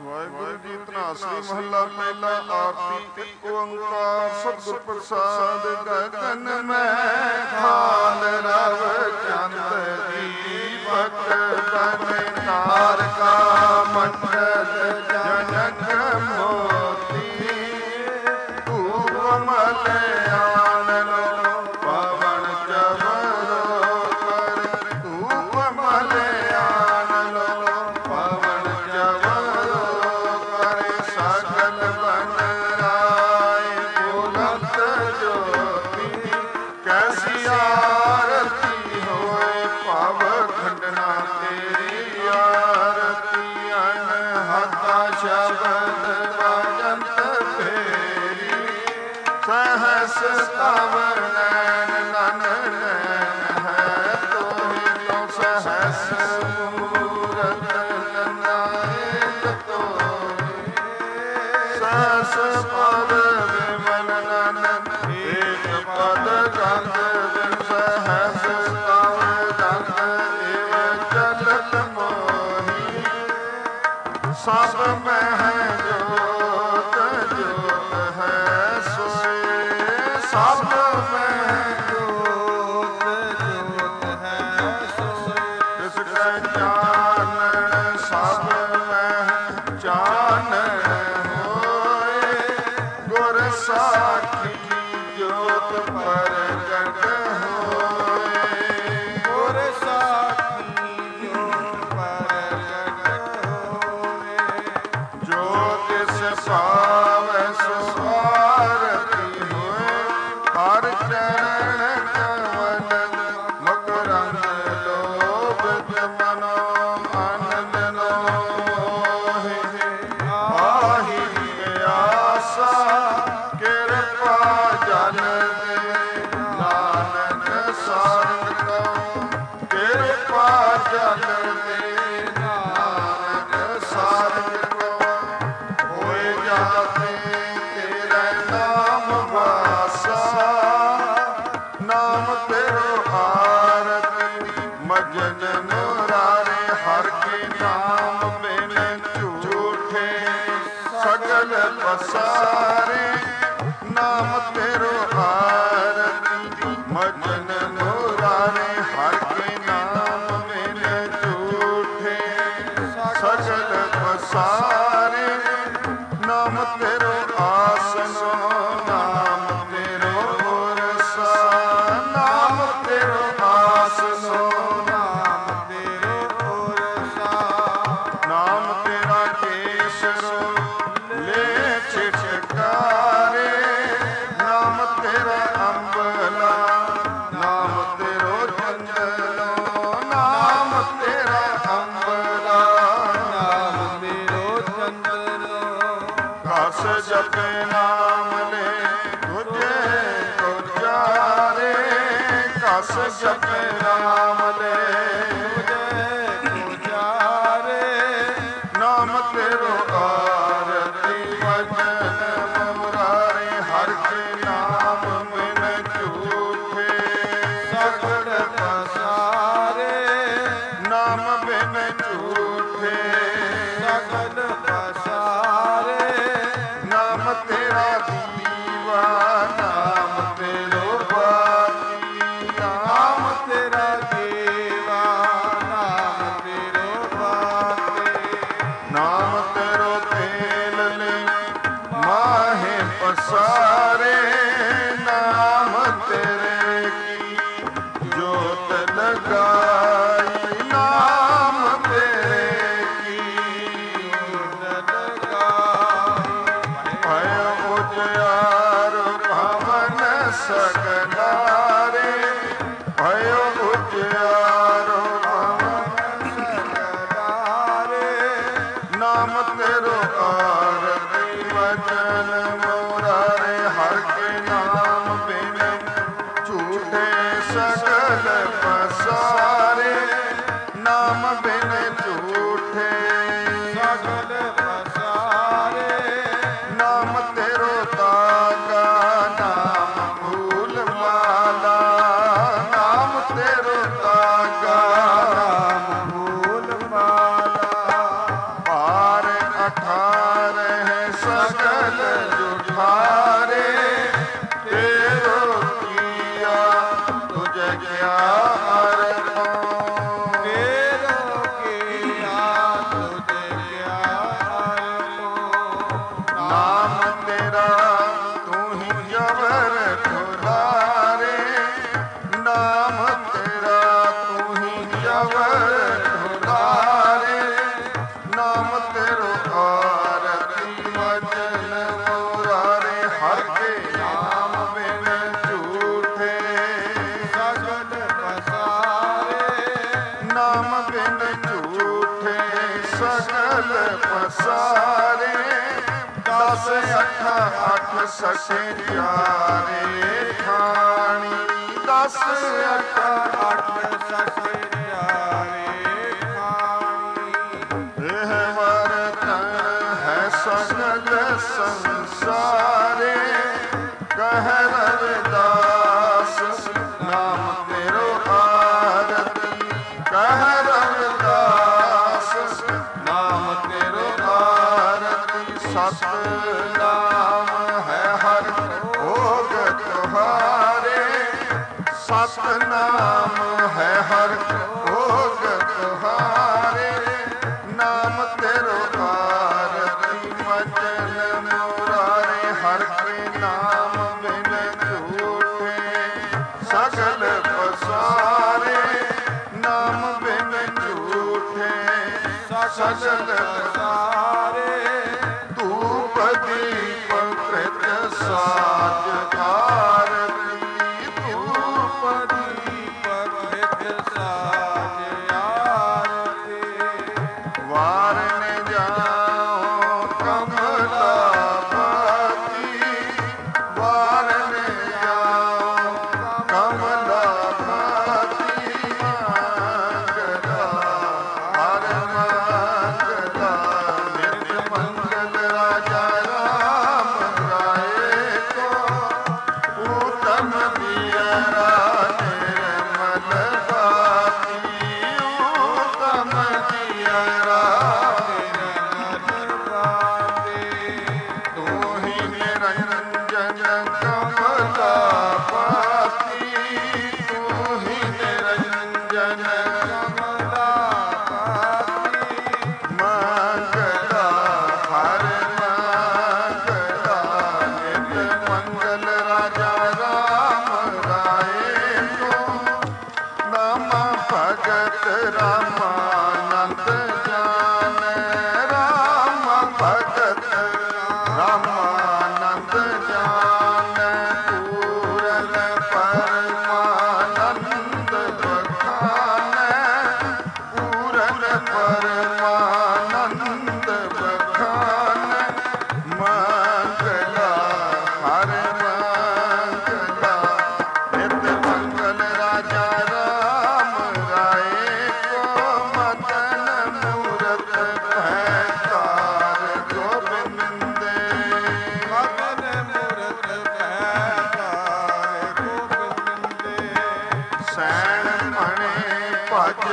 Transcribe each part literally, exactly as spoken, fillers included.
ਵਾਹਿਗੁਰੂ ਜੀ ਧਨਾਸਰੀ ਮਹੱਲਾ ਪਹਿਲਾ। ਆਰਤੀ ਇੱਕ ਓੰਕਾਰ ਸਤਿਗੁਰ ਪ੍ਰਸਾਦ। ਗਗਨ ਮੈਂ ਖਾਲ ਰਵ ਚੰਦ ਦੀਪਕ ਬਨ ਤਾਰਕਾ ਮੰਡਲ ਜਨਕ ਮੋਤੀ ਧੂਪ ਮਲਿਆਨ ਲੋ ਪਵਨ ਚਵਰੋ ਕਰ ਧੂਪ ਮਲਿਆਨ ਲੋ ਪਵਨ ਚਵਰੋ ਕਰ ਸਗਲ ਬਨ ਰਾਏ ਬੁਲੰਦ ਜੋਤੀ ਕੈਸੀ ਆਰਤੀ ਹੋਏ ਭਵ ਖੰਡਨਾ ਤੇਰੀ ਆਰਤੀ ਅਨਹਤਾ ਸ਼ਬਦ ਵਜੰਤ ਫੇਰੀ ਸਹਸ ਤਵ ਨੈਣ ਨਨ ਨੈਣ ਹੈ ਤੋਹਿ ਤੋ ਸਹਸ ਮੂਰਤ ਨਾਇਕ ਤੋਹਿ ਸਹਸ ਪਦ ਵਿਮਲ ਨਨ ਏਕ ਪਦ ਗੰਧ ਬਿਨ ਸਹਸ ਤਵ ਦੰਤ ਏਵ ਚਲਤ ਮੋਹੀ ਸਭ ਮਹਿ ਜੋਤ ਜੋਤ ਹੈ ਸੋਏ ਸਭ ਮਹਿ ਜੋਤ ਜੋਤ ਹੈ ਸੋਏ ਤਿਸ ਕੈ ਚਾਨਣ ਸਭ ਮਹਿ ਚਾਨਣ ਹੋਏ ਗੁਰ ਸਾਖੀ ਜੋਤ ਪ੍ਰਗਟ ਹੋਏ ਗੁਰ ਸਾਖੀ ਜੋਤ ਪ੍ਰਗਟ ਹੋਏ ਜੋ ਤਿਸ ਭਾਵੈ ਸੋ ਆਰਤੀ ਹੋਏ ਹਰ ਚਰਨ ਕਮਲ ਮਕਰੰਦ ਲੋਭਿਤ ਮਨੋ ਆਨੰਦ ਨੋ ਮੋਹਿ ਆਹੀ ਆਸਾ ਕਿਰਪਾ ਜਨ ਦੇ ਨਾਨਕ ਸਾਰੰਗ ਕਉ ਕਿਰਪਾ ਜਨ ਦੇ ਨਾਨਕ ਸਾਰੰਗ ਕਉ ਹੋਏ ਜਾਤੇ ਤੇਰੇ ਨਾਮ ਵਾਸਾ ਨਾਮ ਤੇਰੋ ਆਰਤੀ ਮਜਨ ਮੁਰਾਰੇ ਹਰ ਕੇ ਨਾਮ ਬਿਨ ਝੂਠੇ ਸਗਲ ਪਸਾਰੇ ਨਾਮ ਤੇਰੋ ਆਰਤੀ ਮਜਨ ਮੁਰਾਰੇ ਹਰ ਕੇ ਨਾਮ ਬਿਨ ਝੂਠੇ ਸਗਲ ਪਸਾਰੇ ਨਾਮ ਤੇਰੋ ਆਸਨੋ ਨਾਮ ਤੇਰੋ ਉਰਸਾ ਨਾਮ ਤੇਰੋ ਆਸਨੋ ਨਾਮ ਤੇਰੋ ਉਰਸਾ ਨਾਮ ਤੇਰਾ ਕੇਸਰੋ ਲੈ ਛਿਟਕਾਰੇ ਨਾਮ ਤੇਰਾ ਅੰਬਲਾ ਨਾਮ ਤੇਰੋ ਚੰਦਨੋ ਨਾਮ ਤੇਰਾ ਅੰਬਲਾ ਨਾਮ ਤੇਰੋ ਚੰਦਨੋ ਕਸ ਜਪੇ ਨਾਮ ਲੈ ਤੁਝੇ ਗੁਜਾਰੇ ਕਸ ਜਪੇ ਨਾਮ ਲੈ ਤੁਝੇ ਗੁਜਾਰੇ ਨਾਮ ਤੇਰੋ ਆਰਤੀ ਵਜਨ ਮੁਰਾਰੇ ਹਰ ਕੇ ਨਾਮ ਬਿਨ ਝੂਠੇ ਸਗਲ ਪਸਾਰੇ ਨਾਮ ਬਿਨ ਝੂਠੇ ਸਗਲ ਪਸਾਰੇ ਨਾਮ ਤੇਰਾ ਦੀਵਾ ਨਾਮ ਤੇਰੋ ਬਾਤੀ ਨਾਮ ਤੇਰਾ ਦੇਵਾ ਨਾਮ ਤੇਰੋ ਬਾਤੀ ਨਾਮ ਤੇਰੋ ਤੇਲ ਲੈ ਮਾਹੇ ਪਸਾਰੇ ਨਾਮ ਤੇਰੇ ਕੀ ਜੋਤ ਲਗਾਈ ਨਾਮ ਤੇਰੇ ਕੀ ਜੋਤ ਲਗਾਈ ਭਇ ਉਜਿਆਰ ਭਵਨ ਸਗਲਾਰੇ ਭਇ ਉਜਿਆਰ ਭਵਨ ਸਗਲਾਰੇ ਨਾਮ ਤੇਰੋ ਆਰਤੀ ਵਚਨ ਮੁਰਾਰੇ ਹਰ ਕੇ ਨਾਮ ਬਿਨ ਝੂਠੇ ਸਗਲ ਪਸਾਰੇ ਨਾਮ ਬਿਨ ਝੂਠੇ ਸਗਲ ਪਸਾਰੇ ਨਾਮ ਤੇਰੋ ਤਾਗਾ ਨਾਮ ਫੂਲ ਮਾਲਾ ਨਾਮ ਤੇਰੋ ਤਾਗਾ ਨਾਮ ਫੂਲ ਮਾਲਾ ਭਾਰ ਸਗਲ ਪਸਾਰੇ, ਦਸ ਅੱਠ ਅੱਠ ਸਕੇ ਚਾਰੇ ਖਾਣੀ, ਦਸ ਅੱਠ ਅੱਠ ਸਕੇ ਚਾਰੇ ਖਾਣੀ। ਇਹ ਵਰਤਨ ਹੈ ਸਗਲ ਸੰਸਾਰੇ, ਕਹਿ ਰਵਿਦਾਸ ਨਾਮ ਤੇਰੋ ਆਰਤੀ, ਕਹਿ ਰਵਿਦਾਸ ਨਾਮ ਤੇਰੋ ਆਰਤੀ। ਸਤ ਨਾਮ ਹੈ ਹਰ ਭੋਗ ਤੁਹਾਰੇ, ਸਤ ਨਾਮ ਹੈ ਹਰ ਭੋਗ ਤੁਹਾਰੇ, ਨਾਮ ਤੇਰੋ ਆਰਤੀ ਮਜਨ ਮੁਰਾਰੇ। ਹਰ ਕੇ ਨਾਮ ਬਿਨ ਝੂਠੇ ਸਗਲ ਪਸਾਰੇ, ਨਾਮ ਬਿਨ ਝੂਠੇ ਸਗਲ ਪਸਾਰੇ। ਧੂਪ ਦੀਪ ਪ੍ਰਤ ਸਾਜ ਆਰਤੀ, ਧੂਪ ਦੀਪ ਪ੍ਰਤ ਸਾਜ ਆਰਤੀ। ਵਾਰਨ ਜਾਓ ਕਮਲਾ ਪਤੀ, ਵਾਰਨ ਜਾਓ ਕਮਲਾ ਪਤੀ। ਮੰਗਲਾ ਹਰ ਮੰਗਲਾ, ਨਿਤ ਮੰਗਲ ਰਾਜਾ ਰਾਮ ਰਾਏ ਕੋ। ਊਤਮ ਪਿਆਰਾ ਨਿਰਮਲ ਬਾਤੀ, ਊਤਮ ਪਿਆਰਾ ਨਿਰਮਲ ਬਾਤੀ। ਤੂੰ ਹੀ ਨਿਰੰਜਨ ਕਮਲਾ ਪਾਤੀ, ਤੂੰ ਹੀ ਨਿਰੰਜਨ ਕਮਲਾ ਪਾਤੀ। ਮੰਗਲਾ ਹਰ ਮੰਗਲਾ, ਨਿਤ ਮੰਗਲ ਰਾਜਾ ਰਾਮ ਰਾਏ ਕੋ। ਨਾਮਾ ਭਗਤ ਰਾਮਾਨੰਦ ਜਾਣੈ, ਰਾਮ ਭਗਤ ਰਾਮਾਨੰਦ ਜਾਣੈ। ਪੂਰਨ ਪਰਮਾਨੰਦ ਬਖਾਨੈ, ਪੂਰਨ ਪਰਮਾਨੰਦ ਬਖਾਨੈ। ਮੰਗਲਾ ਹਰ ਮੰਗਲਾ, ਨਿਤ ਮੰਗਲ ਰਾਜਾ ਰਾਮ ਰਾਏ ਕੋ। ਮਦਨ ਮੂਰਤ ਭੈ ਤਾਰ ਗੋਬਿੰਦੇ, ਮਦਨ ਮੂਰਤ ਭੈ ਤਾਰ ਗੋਬਿੰਦੇ। ਸੈਣ ਬਣੇ ਭਜ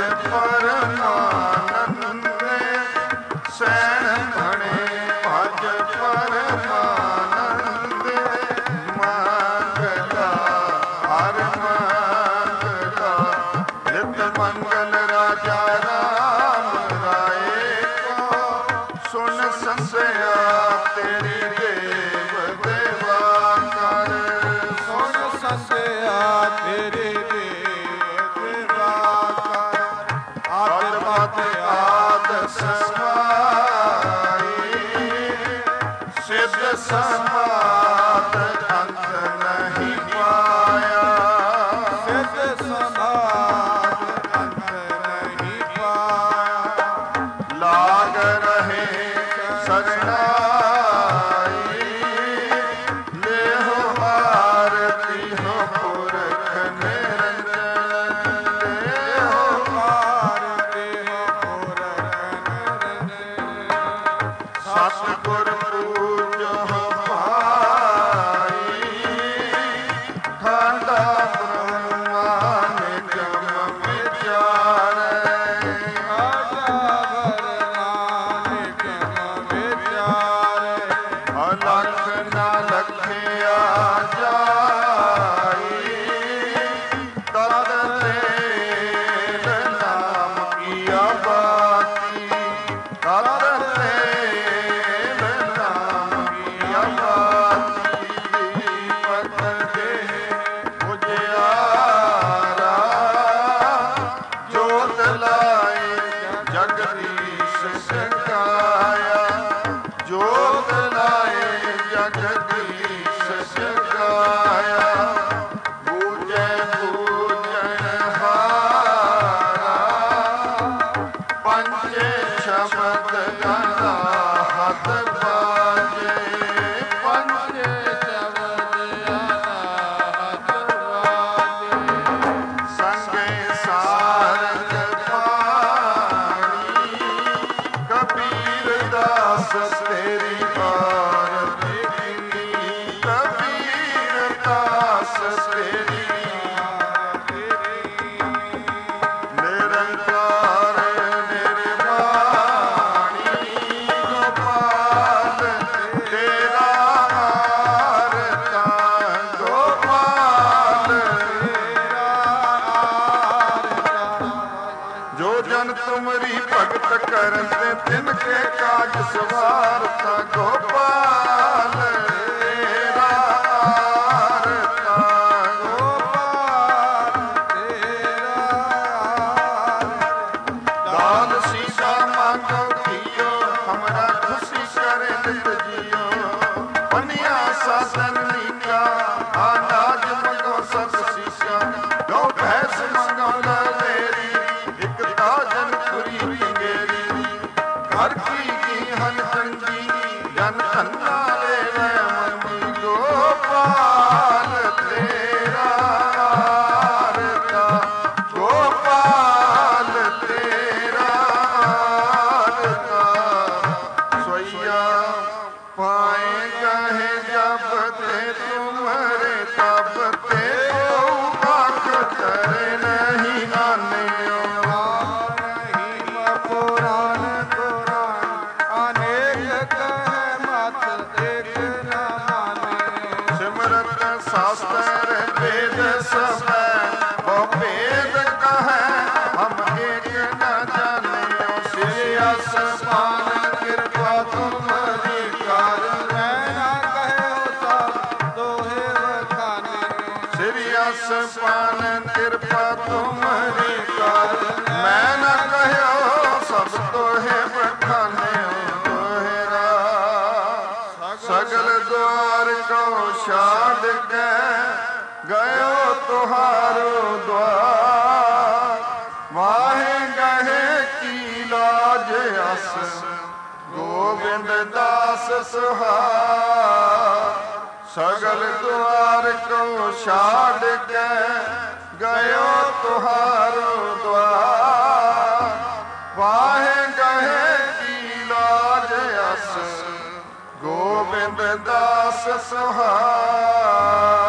ਪਰਮਾਨੰਦੇ, ਸੈਣ ਬਣੇ ਭਜ ਪਰਮਾਨੰਦੇ। ਮੰਗਲਾ ਹਰ ਮੰਗਲਾ, ਨਿਤ ਮੰਗਲ ਰਾਜਾ ਰਾਮ ਰਾਏ ਕੋ। ਸੁਨ ਸੰਸਿਆ ਤੇਰੀ ਦੇਵ ਦੇਵਾ ਕਰ, ਸੁਨ ਸੰਸਿਆ ਤੇਰੀ ਦੇਵ ਦੇਵਾ ਕਰ। ਆਦ ਮਤ ਆਦ ਸਮਾਈ, ਸਿੱਧ ਸਮਾਦ ਅੰਤ ਨਹੀਂ ਪਾਇਆ, ਸਿੱਧ ਸਮਾਦ ਅੰਤ ਨਹੀਂ ਪਾਇਆ। ਲਾਗ ਰਹੇ ਸਰਣਾਈ, ਲੇਹੁ ਆਰਤੀ ਹੋ ਪੁਰਖ ਨਿਰੰਜਨ, ਲੇਹੁ ਆਰਤੀ ਹੋ ਪੁਰਖ ਨਿਰੰਜਨ। ਸਤਿਗੁਰ ਪੂਜੋ ਭਾਈ, ਠਾਂਡਾ ਬ੍ਰਹਮਾ ਨਿਗਮ ਵਿਚਾਰੈ, ਠਾਂਡਾ ਬ੍ਰਹਮਾ ਨਿਗਮ ਵਿਚਾਰੈ। ਅਲਖ ਨਾ ਲਖਿਆ ਜਾਈ, ਤਤ ਤੇਲ ਨਾਮ ਕੀਆ ਬਾਤੀ, ਤਤ ਤੇਲ ਨਾਮ ਕੀਆ ਬਾਤੀ। ਦੀਪਕ ਦੇ ਉਜਿਆਰਾ, ਜੋਤ ਲਾਏ ਜਗਦੀਸ਼ ਸਕਾਇਆ, ਜੋਤ ਲਾਏ ਜਗਦੀਸ਼ ਸਕਾਇਆ। ਬੂਝੈ ਬੂਝਣ ਹਾਰਾ, ਪੰਜ ਸ਼ਬਦ ਗਾਂਦਾ ਹੱਥ ਬਾਜੇ ਪੰਜੇ ਸ਼ਬਦ ਆਲਾ ਹੱਥ ਬਾਜੇ ਸੰਗੇ ਸਾਰੰਗ ਪਾਣੀ ਕਬੀਰ ਦਾਸ ਤੇਰੀ ਆਰਤੀ ਕਿੰਨੀ ਕਬੀਰ ਦਾਸ ਤੇਰੀ ਨਿਰੰਕਾਰ ਨਿਰਵਾਣੀ ਗੋਪਾਲ ਤੇਰਾ ਆਰਤਾ ਗੋਪਾਲ ਜੋ ਜਨ ਤੁਮਰੀ ਭਗਤ ਕਰਨ ਤੇ ਤਿਨ ਕੇ ਕਾਜ ਸਵਾਰਤਾ ਗੋਪਾਲ ਤੇਰਾ ਆਰਤਾ ਗੋਪਾਲ ਤੇਰਾ ਦਾਨ ਸੀਸਾ ਮੰਗੋ ਕੀਓ ਹਮਰਾ ਖੁਸ਼ੀ ਕਰੇ ਨਿਤ ਜੀਓ ਪਨਿਆ ਸਾਧਨ ਲੀਕਾ ਆਨਾਜ ਮੰਗੋ ਸਤ ਸੀਸਾ ਦੋ ਭੈਸ ਮੰਗੋ ਲਵੇਰੀ ਇੱਕ ਤਾਜਨ ਪੁਰੀ ਪਿੰਗੇਰੀ ਘਰ ਕੀ ਕੀ ਹਨ ਚੰਗੀ ਜਨ ਧੰਨਾ ਲੈਵੈ ਮਨੀ ਗੋਪਾਲ ਤੇਰਾ ਆਰਤਾ ਗੋਪਾਲ ਤੇਰਾ ਆਰਤਾ ਸੋਈਆ ਪਾਏ ਕਹੇ ਜਬ ਤੇ ਤੁਮਰੇ ਤਬ ਤੇ ਕੋ ਬਾਕ ਕਰੇ ਨਹੀਂ ਆਨਿਓ ਨਹੀਂ ਪੁਰਾਨ ਪੁਰਾਨ ਅਨੇਕ ਕਹਿ ਮਤ ਇੱਕ ਨਾ ਮਾਨੇ ਸਿਮਰਤ ਸ਼ਾਸਤਰ ਵੇਦ ਸਭੈ ਬਹੁ ਭੇਦ ਕਹੈ ਹਮ ਏਕ ਨ ਜਾਣਿਓ ਸ੍ਰੀ ਅਸਮਾਨ ਕਿਰਪਾ ਤੁਮਰੀ ਕਰ ਮੈਂ ਨਾ ਕਹਿਓ ਸਭ ਦੋਹੇ ਵਖਾਨੇ ਸ੍ਰੀ ਅਸਮਾਨ ਕਿਰਪਾ ਤੁਮਰੀ ਕਰ ਮੈਂ ਨ ਕਹਿਓ ਸਭ ਤੋਹੇ ਬਖਾਨੇ ਤੋਹਿਰਾ ਸਗਲ ਦੁਆਰ ਕੋ ਛਾੜ ਕੇ ਗਇਓ ਤੁਹਾਰੋ ਦੁਆਰ ਵਾਹੇ ਗਹੇ ਕੀ ਲਾਜ ਅਸ ਗੋਬਿੰਦ ਦਾਸ ਸੁਹਾਰ ਸਗਲ ਦੁਆਰ ਕੋ ਛਾੜ ਕੇ ਗਇਓ ਤੁਹਾਰੋ ਦੁਆਰ ਵਾਹੇ ਗਹੇ ਕੀ ਲਾਜ ਅਸ ਗੋਬਿੰਦ ਦਾਸ ਸੁਹਾਰ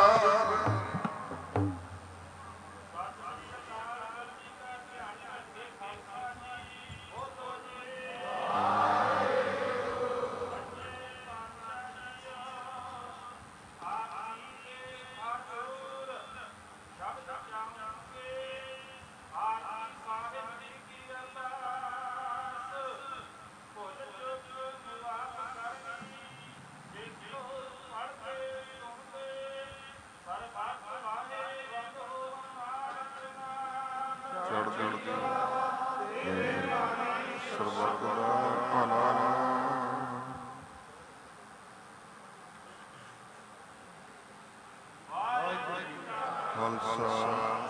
ਸਰਬੱਤ ਦਾ ਭਲਾ ਖਾਲਸਾ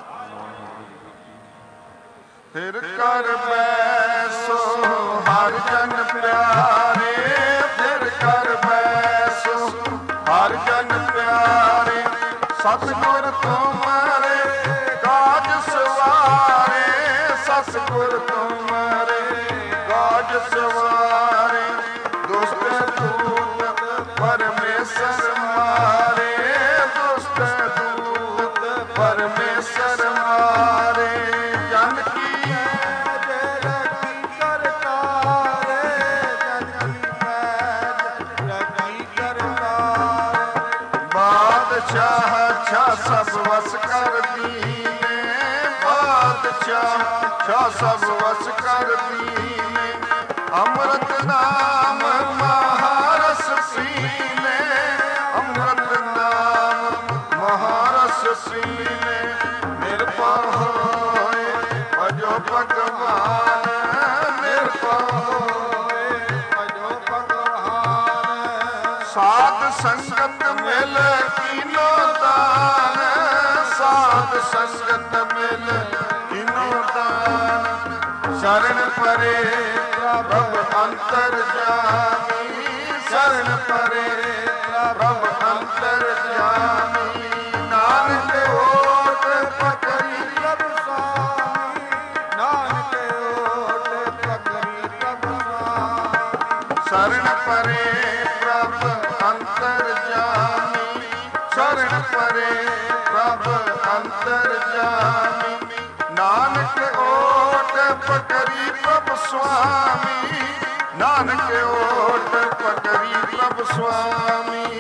ਫਿਰ ਕਰ ਬੈਸੋ ਹਰ ਜਨ ਪਿਆਰੇ ਫਿਰ ਕਰ ਬੈਸੋ ਹਰ ਜਨ ਪਿਆਰੇ ਸਤਿਗੁਰ ਤੁਮਰੇ ਕਾਜ ਸਵਾਰੇ ਸਤਿਗੁਰ ਤੁਮਰੇ ਕਾਜ ਸਵਾਰੇ ਦੁਸ਼ਟ ਦੂਤ ਪਰਮੇਸ਼ਰ ਮਾਰੇ ਦੁਸ਼ਟ ਦੂਤ ਪਰਮੇਸ਼ਰ ਮਾਰੇ ਜਨ ਕੀ ਰੱਖੀ ਕਰਤਾਰੇ ਜਨ ਕੀ ਮੈਂ ਰੱਖੀ ਕਰਤਾਰੇ ਬਾਦਸ਼ਾਹ ਛਾ ਸਭ ਵਸ ਕਰ ਦੀਨੇ ਬਾਦਸ਼ਾਹ ਛਾ ਸਭ ਵਸ ਕਰ ਦੀਨੇ ਅੰਮ੍ਰਿਤ ਨਾਮ ਮਹਾਰਸ ਪੀਨੇ ਅੰਮ੍ਰਿਤ ਨਾਮ ਮਹਾਰਸ ਪੀਨੇ ਨਿਰਭਉ ਹੋਏ ਭਜੋ ਭਗਵਾਨ ਨਿਰਭਉ ਹੋਏ ਭਜੋ ਭਗਵਾਨ ਸਾਧ ਸੰਗਤ ਮਿਲ ਕੀਨੋ ਦਾਨ ਸਾਧ ਸੰਗਤ ਮਿਲ ਕੀਨੋ ਦਾਨ ਸ਼ਰਨ ਪਰੇ ਪ੍ਰਭ ਅੰਤਰ ਜਾਮੀ ਸ਼ਰਨ ਪਰੇ ਪ੍ਰਭ ਅੰਤਰ ਜਾਮੀ ਨਾਨਕ ਓਟ ਪਕੜੀ ਪ੍ਰਭ ਸੁਆਮੀ ਨਾਨਕ ਓਟ ਪਕੜੀ ਪ੍ਰਭ ਸੁਆਮੀ ਸ਼ਰਨ ਪਰੇ ਪ੍ਰਭ ਅੰਤਰ ਜਾਮੀ ਸ਼ਰਨ ਪਰੇ ਪ੍ਰਭ ਅੰਤਰ ਜਾਮੀ ਨਾਨਕ ਓਟ ਪਕੜੀ ਪ੍ਰਭ ਸੁਆਮੀ ਨਾਨਕ ਓਟ ਪਕੜੀ ਪ੍ਰਭ ਸੁਆਮੀ।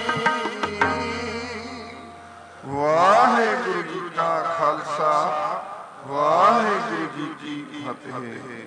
ਵਾਹਿਗੁਰੂ ਜੀ ਕਾ ਖਾਲਸਾ ਵਾਹਿਗੁਰੂ ਜੀ ਕੀ ਫਤਿਹ।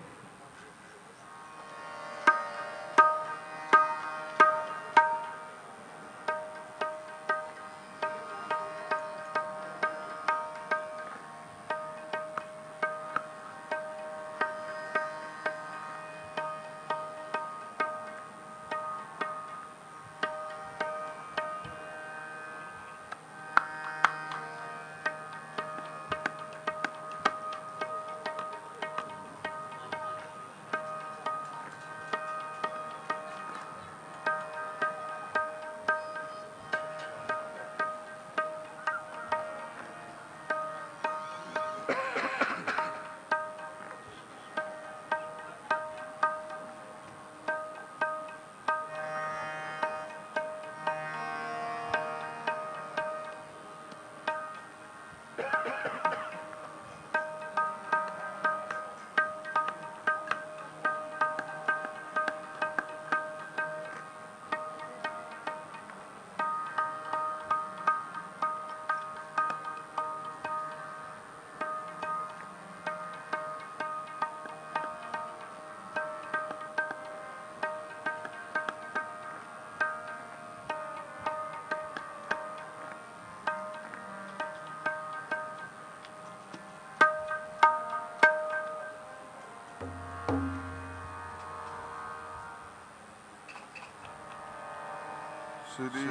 ਸ੍ਰੀ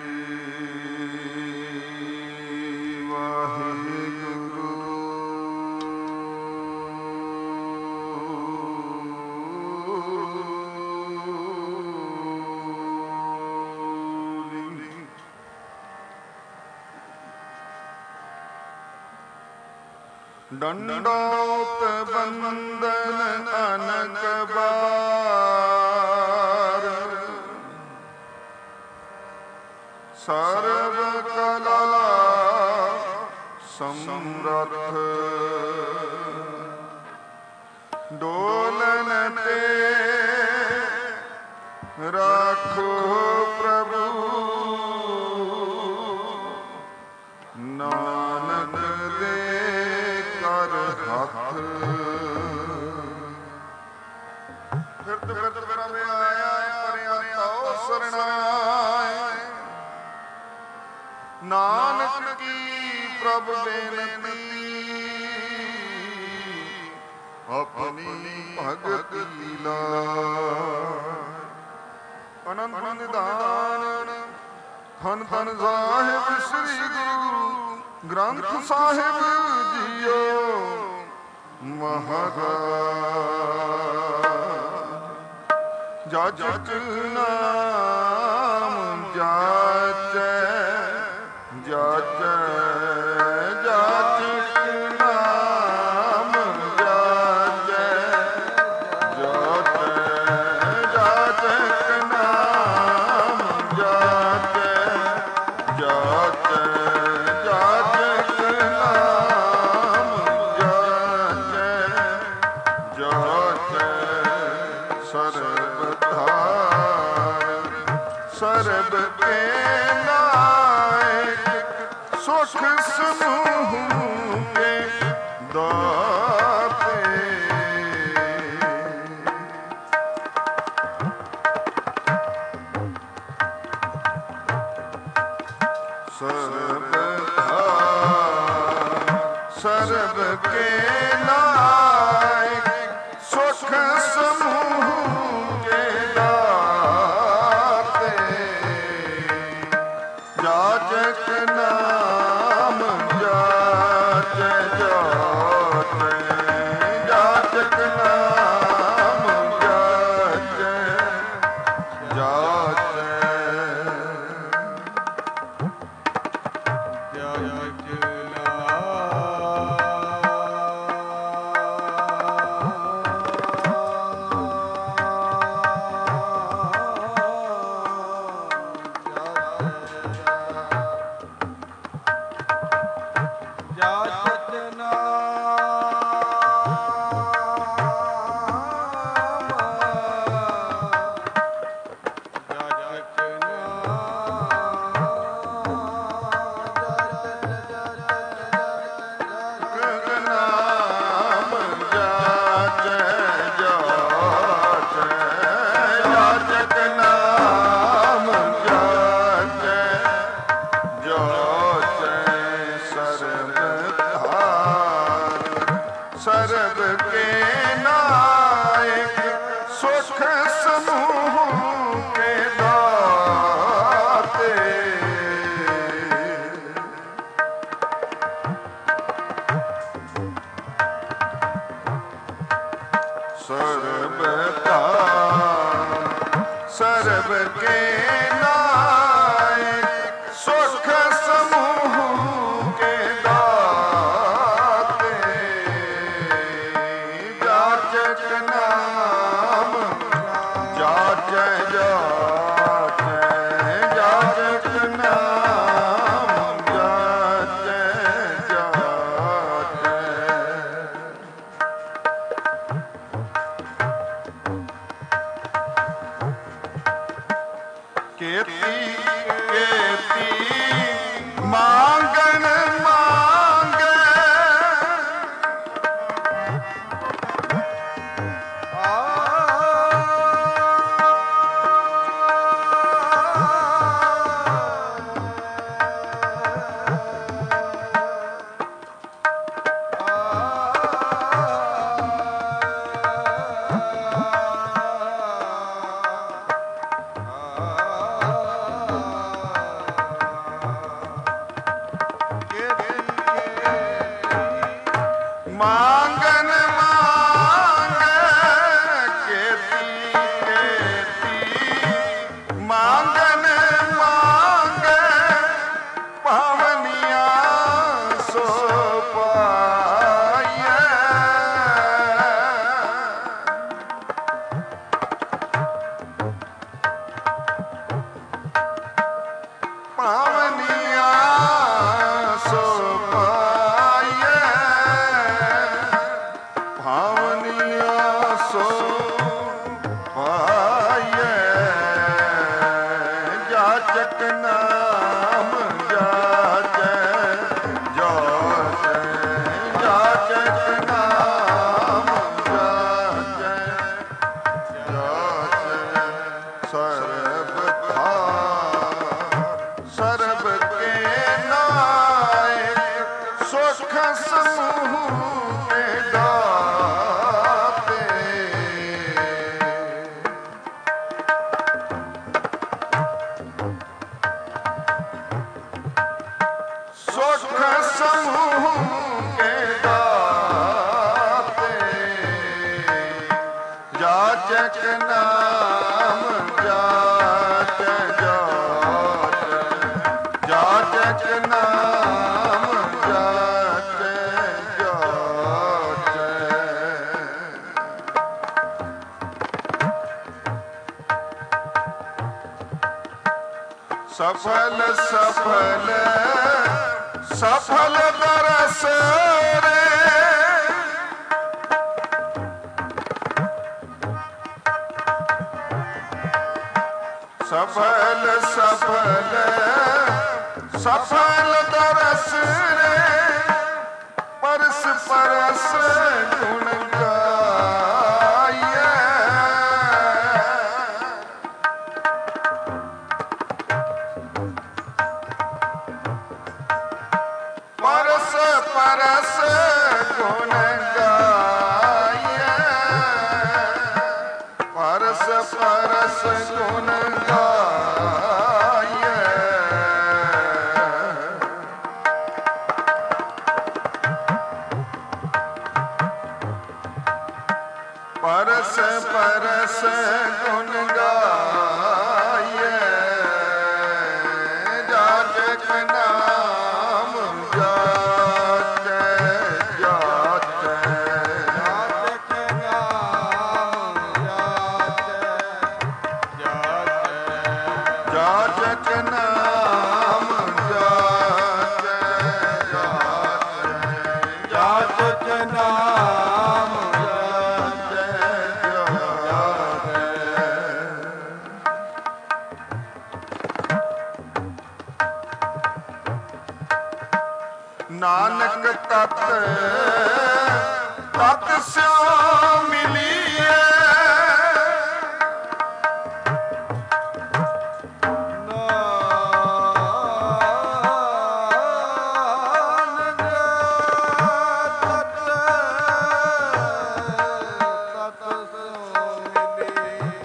ਵਾਹਿਗੁਰੂ ਜੀ। ਡੰਡੋਤ ਬੰਦਨ ਅਨਕ ਬਾਰ ਸਰਬ ਕਲਾ ਸਮਰੱਥ ਡੋਲਨ ਤੇ ਰਾਖੋ ਪ੍ਰਭੂ ਨਾਨਕ ਦੇ ਕਰ ਹੱਥ। ਫਿਰਤ ਫਿਰਤ ਫਿਰਵੇਂ ਆਇਆ ਪਰਿਆ ਤਉ ਸਰਣਾਏ ਨਾਨਕ ਕੀ ਪ੍ਰਭ ਬੇਨਤੀ ਆਪਣੀ ਭਗਤ ਲੀਲਾ। ਅਨੰਤ ਨਿਧਾਨ ਧੰਨ ਧੰਨ ਸਾਹਿਬ ਸ੍ਰੀ ਗੁਰੂ ਗ੍ਰੰਥ ਸਾਹਿਬ ਜੀਓ ਮਹਾਰਾਜ। ਜਜਕ ਨਾਮ ਜਾਚੈ ਜਾਚੈ ਜਾਚਕ ਨਾਮ ਜਾਚੈ ਜਾਚੈ ਜਾਚਕ ਨਾਮ ਜਾਚੈ ਜਾਚੈ ਜਾਚਕ ਨਾਮ ਜਾਚੈ ਜਾਚੈ ਸਰਬ ਧਾਰ ਸਰਬ ਕੇ ਸੁਖ ਸਮੂਹ ਕੇ ਦਾਤੇ ਸਰਬ ਧਾਰ ਸਰਬ ਕੇ ਲਾਇਕ ਸੁਖ ਸਮੂਹ ਕੇ ਦਾਤੇ ਜਾਚਕ ਨਾਮ ਜਾਚੈ ਜਾਚੈ ਜਾਚਕ ਨਾਮ सुख समूह के दाते सर्वता सर्व के नायक सुख समूह के दाते जाचक नाम जाचै जाचै जाचक नाम जाचै जाचै केती केती मांगन मांगे मांगन मांगे केती केती मांगन मांगे पावनिया सो पाइए पावनिया सो पाइए भावनिया सो पाइए जाचक नाम जाचै जाचै जाचक नाम जाचै जाचै सर्वथा सर्व के नायक सुख समूह के दाते सुख समूह के दाते जाचक नाम जाचै जाचै जाचक नाम जाचै जाचै सफल सफल सफल दरस रे सफल सफल सफल दरस रे परस परस गुण गाइए परस परस गुण गाइए परस परस गुण गाइए परस परस गुण गाइए जाचक नाम जाचै जाचै जाचक नाम जाचै जाचक नाम जाचै जाचै जाचक नाम जाचै जाचै नानक तत तत स्यो मिलिए तत तत सो मिलिए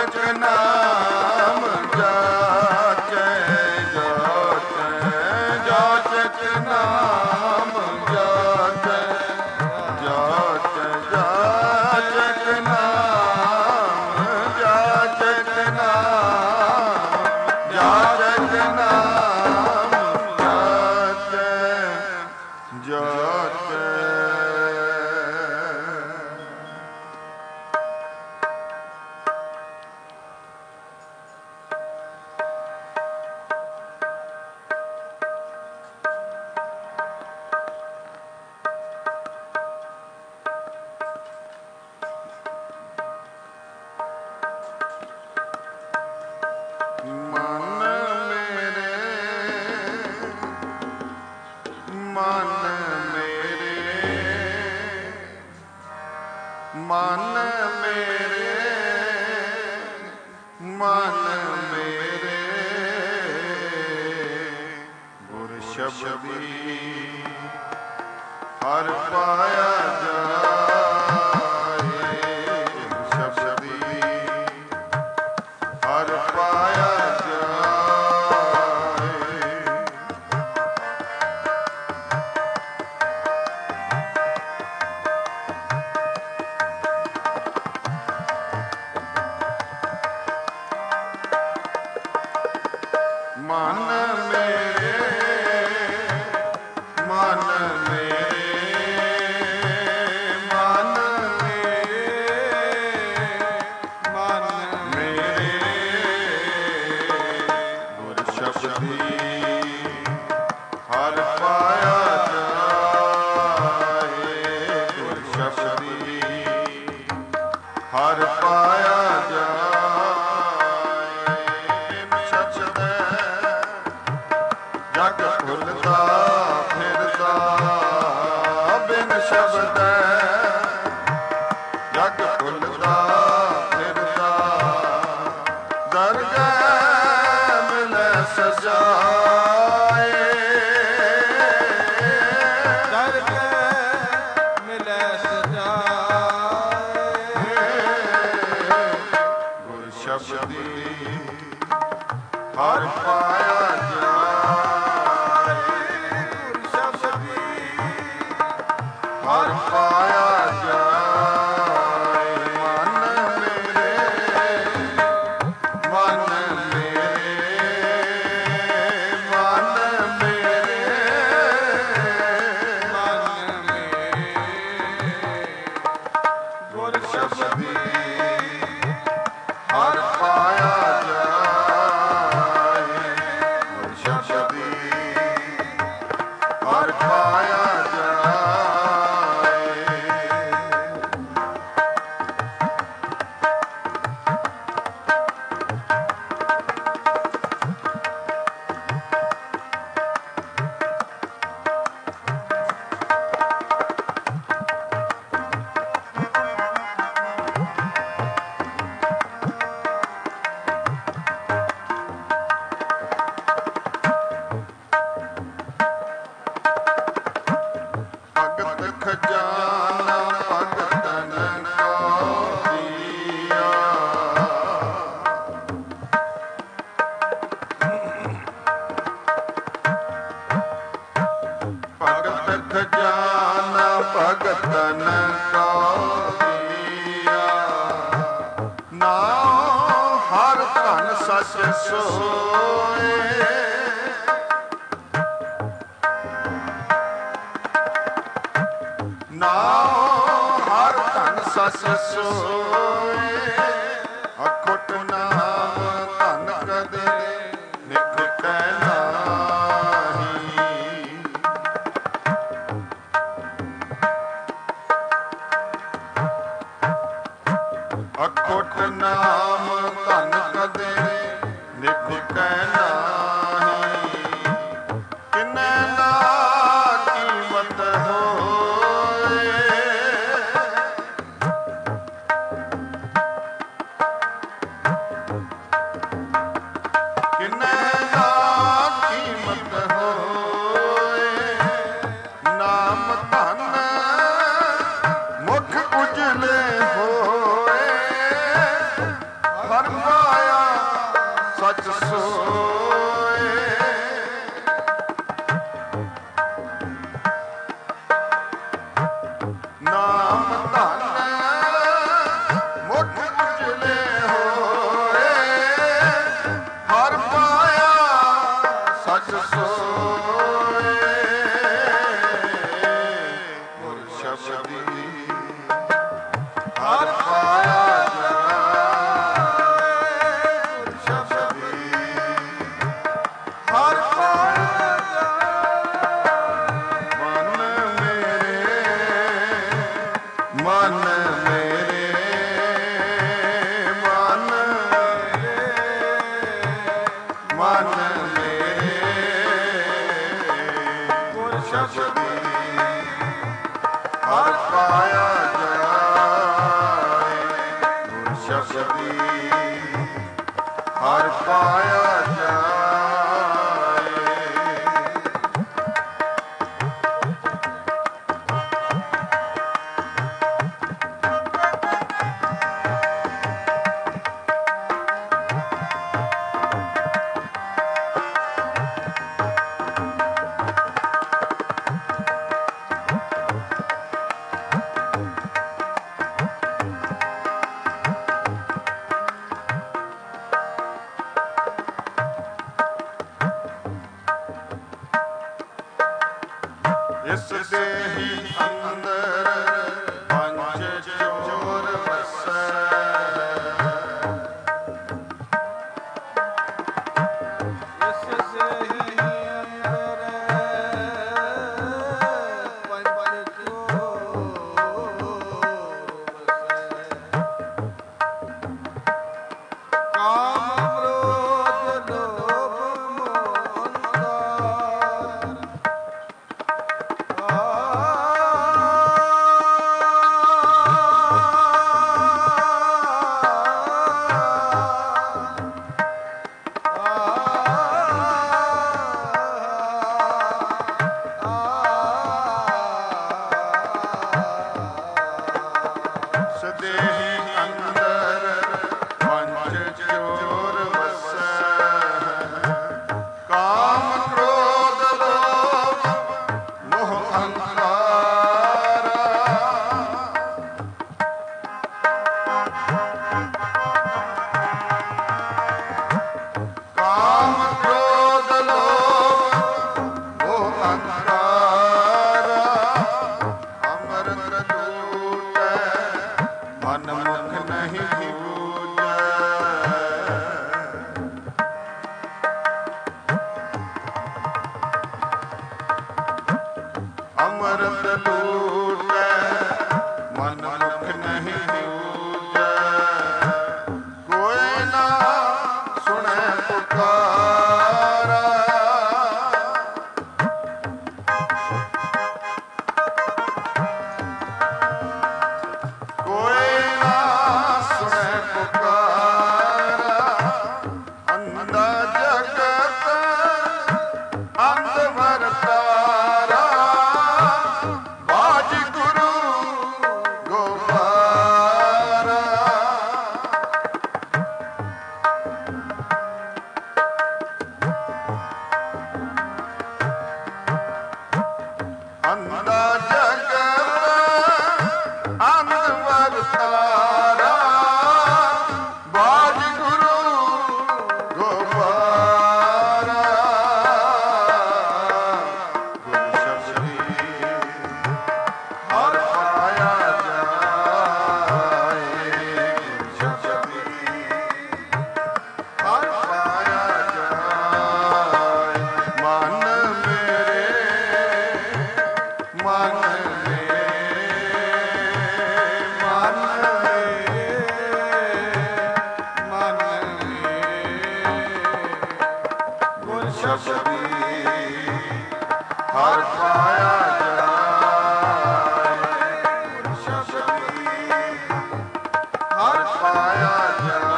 ਜਾਚਕ ਨਾਮ ਜਾਚੈ ਜਾਚੈ ਜਾਚਕ ਨਾਮ ਜਾਚੈ ਜਾਚੈ ਜਾਚਕ ਨਾਮ ਜਾਚਕ ਨਾਮ ਜਾਚਕ ਨਾਮ ਜਾਚੈ ਜਾਚੈ ਮਨ ਮੇਰੇ ਮਨ ਮੇਰੇ ਗੁਰ ਸ਼ਬਦੀ ਹਰ ਪਾਇਆ ਜਾਏ ਸ਼ਬਦੀ ਹਰ ਪਾਇਆ ਮਨ ਮੇਰੇ ਮਨ ਮੇਰੇ ਮਨ ਮੇਰੇ ਮਨ ਮੇਰੇ ਗੁਰ ਸ਼ਬਦੀ ਹਰ ਪਾਇਆ ਜਾਏ ਗੁਰ ਸ਼ਬਦੀ ਹਰ ਪਾਇਆ ਜਾਏ ਜਗ ਭੁੱਲਦਾ ਫਿਰਦਾ ਬਿਨ ਸ਼ਬਦੈ ਜਗ ਭੁੱਲਦਾ ਫਿਰਦਾ ਦਰਗਹਿ ਮਿਲੈ ਸਜਾਏ ਦਰਗਹਿ ਮਿਲੈ ਸਜਾਏ ਗੁਰ ਸ਼ਬਦੀ ਹਰ ਪਾਇਆ ਹਰ ਪਾਇਆ ਜਾਏ ਮਨ ਮੇਰੇ ਮਨ ਮੇਰੇ ਮਨ ਮੇਰੇ ਮਨ ਮੇਰੇ ਗੁਰ ਸ਼ਬਦੀ ਹਰ ਪਾਇਆ ਜਾਏ ਗੁਰ ਸ਼ਬਦੀ ਹਰ ਪਾਇਆ ਖਜ਼ਾਨਾ ਭਗਤਨ ਕੋ ਦੀਆ ਭਗਤ ਖਜ਼ਾਨਾ ਭਗਤਨ ਕੋ ਦੀਆ ਨਾਮ ਹਰ ਧਨ ਸਚ ਸੋਏ ਨਾਮ ਹਰ ਧਨ ਸਚ ਸੋਏ ਅਖੁੱਟ ਨਾਮ ਧਨ ਕਦੇ ਨਿਕਟੈ ਨਾਹੀ ਅਖੁੱਟ ਨਾਮ ਧਨ ਕਦੇ ਨਿਕਟੈ ਨਾਹੀ ਕਿਨੈ ਨਾ ਕੀਮਤ ਹੋ ਧਨ ਮੁਖ ਉਜਲੇ ਹੋਏ ਸਚ ਸੋਏ ਗੁਰ ਸ਼ਬਦੀ ਹਰ ਪਾਇਆ ਜਾਏ ਗੁਰ ਸ਼ਬਦੀ ਹਰ ਪਾਇਆ ਜਾਏ। ਮਨ ਮੇਰੇ ਮਨ ਮੇਰੇ ਮਨ ਮਨ ਮੇਰੇ ਗੁਰ ਸ਼ਬਦੀ ਹਰ ਪਾਇਆ ਜਾਏ ਗੁਰ ਸ਼ਬਦੀ ਹਰ ਪਾਇਆ ਜਾਏ। ਇਸ ਦੇਹੀ ਅੰਦਰ ਪੰਜ ਚੋਰ ਵਸੈ ਇਸ ਦੇਹੀ ਅੰਦਰ ਪੰਜ ਚੋਰ ਵਸੈ। ਕਾਮ ਕ੍ਰੋਧ ਲੋਭ ਮੋਹ ਅੰਧਾਰ ਸਦੇਹੀ ਅੰਦਰ ਪੰਜ ਚੋਰ ਵਸੈ। ਕਾਮ ਕ੍ਰੋਧ ਲੋਭ ਮੋਹ ਅਹੰਕਾਰ ਕਾਮ ਕ੍ਰੋਧ ਲੋਭ ਮੋਹ ਅਹੰਕਾਰ ਅੰਮ੍ਰਿਤ ਟੂਟੈ ਮਨ ਮੁਖ ਨਹੀਂ ਬੂਝੈ। ਅੰਮ੍ਰਿਤ ਟੂਟੈ ਮਨ ਮੁਖ ਨਹੀਂ ਬੂਝੈ। ਕੋਈ ਨਾ ਸੁਣੈ ਪੁਕਾਰਾ ਕੋਈ ਨਾ ਸੁਣੈ ਪੁਕਾਰਾ। ਅੰਧਾ ਜਗਤ ਅੰਧ ਵਰਤਾਰਾ ਬਾਜ ਗੁਰੂ ਗੋਬਾਰਾ। ਅੰਧਾ ਜਗਤ ਅੰਧ ਵਰਤਾਰਾ ਬਾਜ ਗੁਰੂ ਗੋਬਾਰਾ। ਗੁਰ ਸ਼ਬਦੀ ਹਰ ਪਾਇਆ ਜਾਏ ਗੁਰ ਸ਼ਬਦੀ ਹਰ ਪਾਇਆ ਜਾਏ। ਮਨ ਮੇਰੇ ਮਨ ਮਨ ਮਨ ਗੁਰ ਸ਼ਬਦੀ ਹਰ ਪਾਇਆ ਜਾਏ ਗੁਰ ਸ਼ਬਦੀ ਹਰ ਪਾਇਆ ਜਾਏ।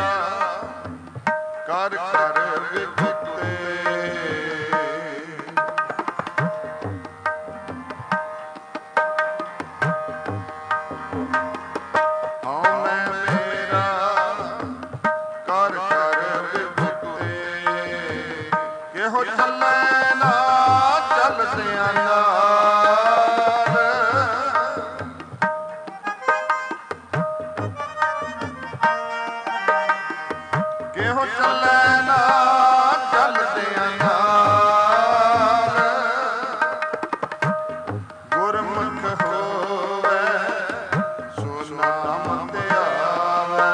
ਕਰ ਕਰ ਵਿਗਤੇ ਕਿਹੋ ਚੱਲੇ ਨਾ ਚੱਲਦਿਆਂ ਨਾਲ ਕਿਹੋ ਚੱਲੇ ਨਾ ਚੱਲਦਿਆਂ ਨਾਲ ਗੁਰਮੁਖ ਹੋਵੇ ਸੋ ਨਾਮ ਧਿਆਵੇ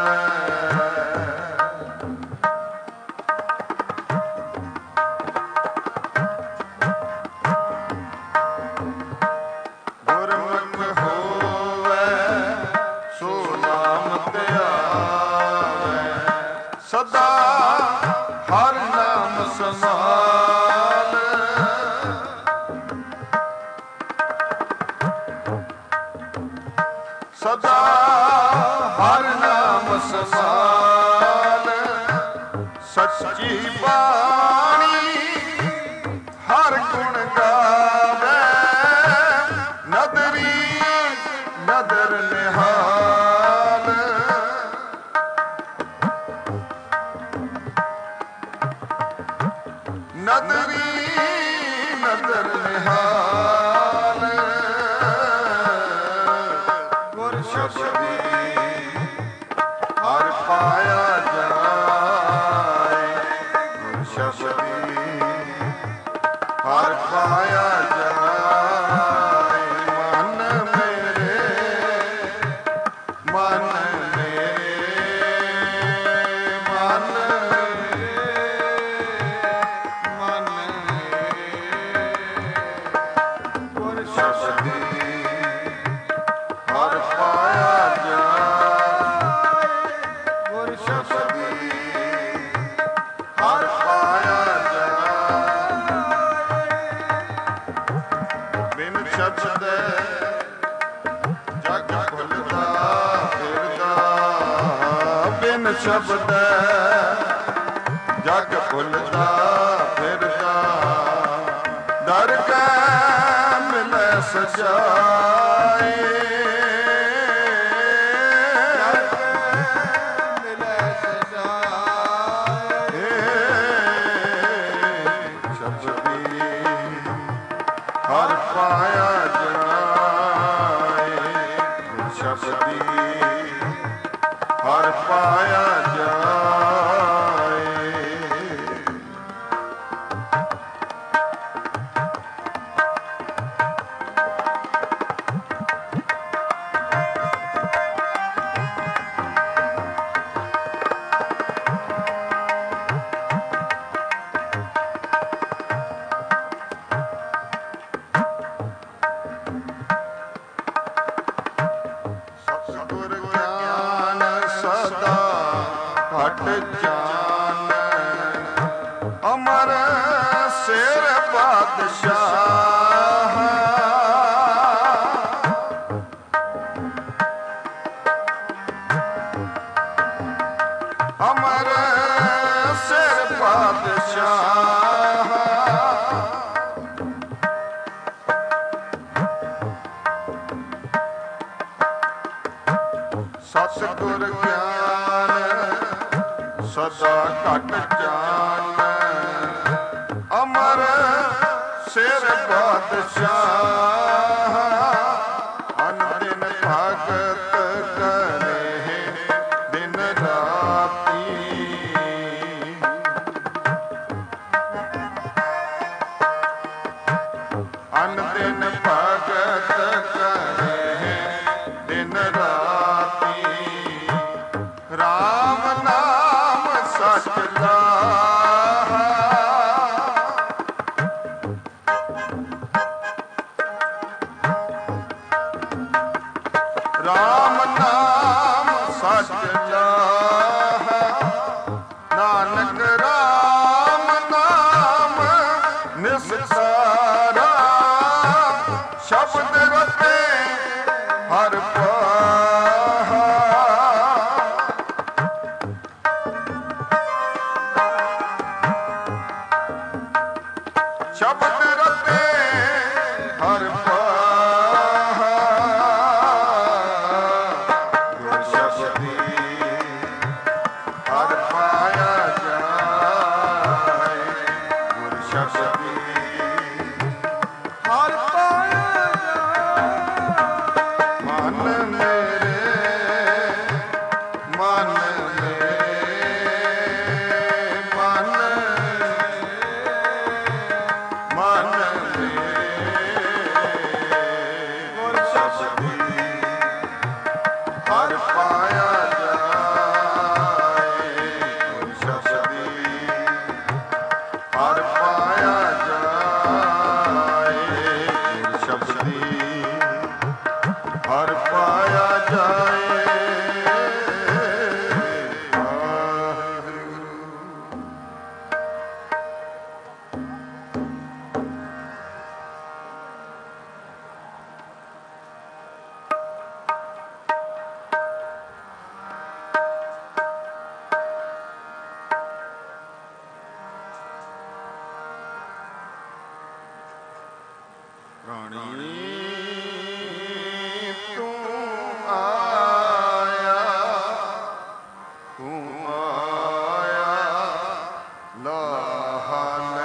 ਗੁਰਮੁਖ ਹੋਵੇ ਸੋ ਨਾਮ ਧਿਆਵੇ ਸਦਾ ਹਰ ਨਾਮ ਸਮਾਲ ਸਦਾ ਹਰ ਨਾਮ ਸਮਾਲ ਸੱਚੀ ਬਾਣੀ ਹਰ ਗੁਣ ਗਾਵੇ ਨਦਰੀ ਨਦਰ ਨਿਹਾਲ ਨਦਰੀ ਨਦਰ ਨਿਹਾਲ ਗੁਰ ਸ਼ਬਦੀ ਹਰ ਪਾਇਆ ਜਾਏ ਗੁਰ ਸ਼ਬਦੀ ਹਰ ਪਾਇਆ ਜਾਏ ਮਨ ਮੇਰੇ ਮਨ ਮੇਰੇ ਮਨ ਗੁਰ ਸ਼ਬਦੀ ਹਰ ਪਾਇਆ ਜਾਏ ਗੁਰ ਸ਼ਬਦੀ ਹਰ ਪਾਇਆ ਜਾਏ ਬਿਨ ਸ਼ਬਦ ਜਗ ਭੁੱਲਦਾ ਫਿਰਦਾ ਬਿਨ ਸ਼ਬਦ ਜਗ ਭੁੱਲਦਾ ਫਿਰਦਾ ਦਰ ਕੈ ਮਿਲੈ ਸਜਾਏ ਦਰ ਕੈ ਮਿਲੈ ਸਜਾਏ ਸ਼ਬਦੀ ਹਰ ਪਾਇਆ ਜਾਏ ਸ਼ਬਦੀ ਹਰ ਪਾਇਆ ਜਾਏ ਸਤਿਗੁਰ ਗਿਆਨ ਸਦਾ ਘਟ ਜਾਣ ਅਮਰ ਸਿਰ ਬਾਦਸ਼ਾਹ ਅਮਰ ਸਿਰ ਬਾਦਸ਼ਾਹ ਸਤਿਗੁਰ ਗਿਆਨ ਸਦਾ ਘਟ ਜਾਣ ਅਮਰ ਸਿਰ ਬਾਦਸ਼ਾਹ ਅਨ ਦਿਨ ਭਗਤ ਕਰੇ ਦਿਨ ਰਾਤੀ ਅਨ ਦਿਨ ਭਗਤ ਕਰੇ ਦਿਨ ਰਾਤੀ ਰਾਮ ਨਾਮ ਸਚ ਲਾਹਾ ਰਾਮ ਨਾਮ ਸਚ ਲਾਹਾ ਨਾਨਕ ਰਾਮ ਨਾਮ ਨਿਸਤਾਰਾ ਸ਼ਬਦ ਰਤੇ ਹਰ ਪਾਹਾ ਸ਼ਬਦ ਰਤੇ ਹਰ ਪਾਹਾ ਗੁਰ ਸ਼ਬਦੀ ਹਰ ਪਾਇਆ ਜਾਏ ਗੁਰ ਸ਼ਬਦੀ ਹਰ ਪਾਇਆ ਮਨ ਮੇਰੇ ਮਨ ਹਰ ਪਾਇਆ ਜਾਏ। ਰਾਣੀ ਤੂੰ ਆਇਆ ਤੂੰ ਆਇਆ ਲਾਹਾ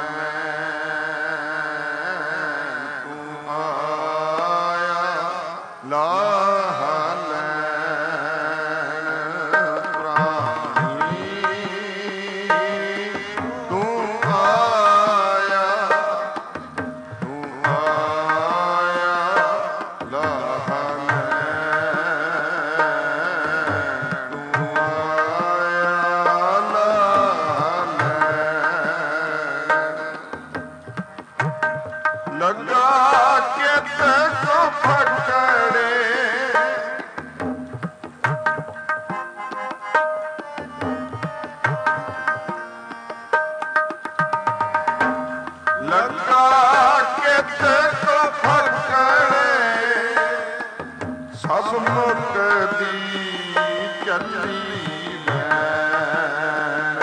ਲੈਣ ਤੂੰ ਆਇਆ ਲਾਹਾ ਲੈਣ ਰਾਣੀ ਤੂੰ ਆਇਆ ਤੂੰ ਆਇਆ ਲਾਹਾ ਲੈਣ ਤੂੰ ਆਇਆ ਲਾਹਾ ਲੈਣ ਲੱਗਾ ਕੇ ਤੇ ਕੋ ਫਟੜੇ ਲੱਗਾ ਕੇ ਤੇ ਕੋ ਫਟੜੇ ਸਭ ਮੁਕਦੀ ਚੱਲੀ ਲੈਣ